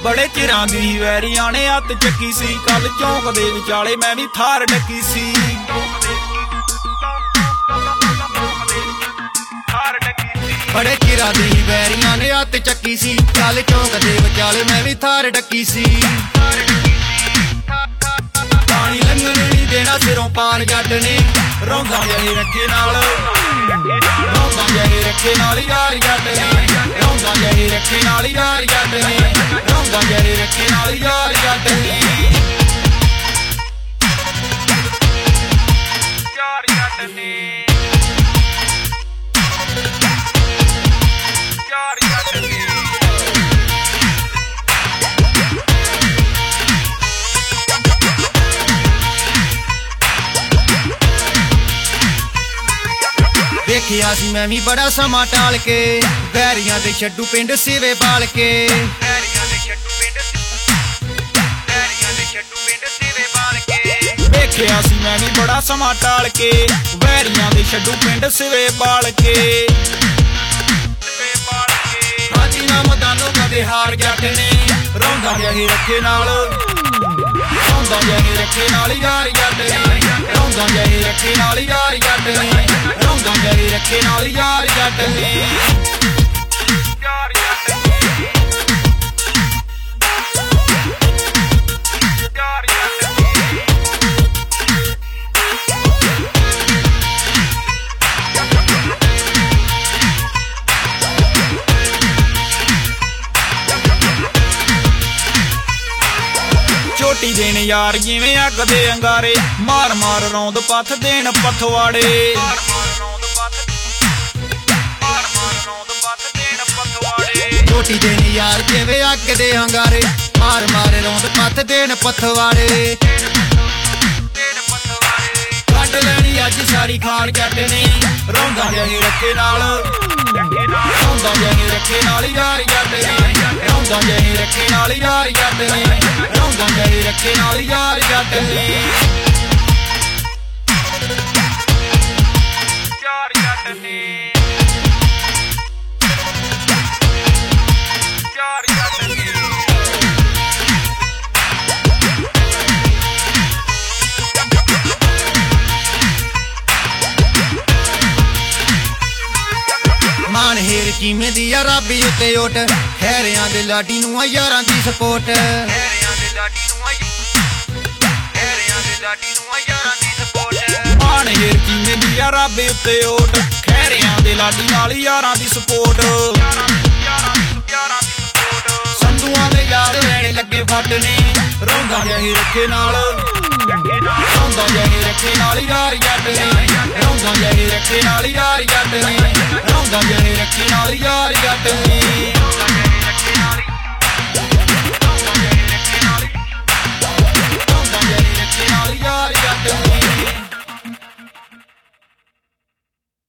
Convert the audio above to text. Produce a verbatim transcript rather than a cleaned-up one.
बड़े चिरां दी वैरियां ने हत्थ चक्की सी कल चौंक दे विचाले मैं भी थार डकी सी बड़े चिरां दी वैरियां ने हत्थ चक्की सी कल चौंक दे विचाले मैं भी थार डकी सी पानी लंघण नहीं देना सिरों पार जट ने रौंदा जहे रखे नाल रौंदा जहे रखे नाल यार जट ने रौंदा जहे रखे नाल यार जट ने रौंदा जहे रखे नाल यार जट ने यार जट ने यार जट ने देखिया सी मैं भी बड़ा समा टाल के वैरियां दे छड्डू पिंड सिवे बाल के वैरियां दे छड्डू पिंड वैरियां दे छड्डू पिंड सिवे बाल के देखिया सी मैं भी बड़ा समा टाल के वैरियां दे छड्डू पिंड सिवे बाल के सिवे बाल के हाजी नाम दानो कदे हार जट ने रौंदा जहे रखे नाल रौंदा जहे रखे नाल यार जट ने रौंदा जहे रखे नाल यार जट ने रौंदा जहे रखे नाल यार जट ने यार जट ने यार जट ने छोटी देन यार जिवें अग दे अंगारे मार मार रौंद पथ देन पथवाड़े छोटी देन यार जिवें अग दे अंगारे मार मार रौंद पथ देन पथवाड़े कट लैनी अज सारी खार जट ने रौंदा जहे रखे नाल रौंदा जहे रखे नाल यार जट ने रौंदा जहे रखे नाल यार जट ने रौंदा जहे रखे नाल यार जट ने यार जट ने यार जट ने मान हेर चीमे दी राबी उत्ते ओट खैरियां दे लाडी नूं आ यारां दी सपोर्ट खैरियां दे लाडी नूं आ खैरियां दे लाडी नूं आ यारां दी सपोर्ट मान हेर चीमे दी राबी उत्ते ओट खैरियां दे लाडी नाल यारां the support यारां the यारां the support संधूआं दे यार वैणे लगे फट ने रौंदा जहे रखे नाल रौंदा जहे रखे नाल यार जट ने रौंदा जहे रखे नाल यार जट ने रौंदा जहे रखे नाल यार जट ने।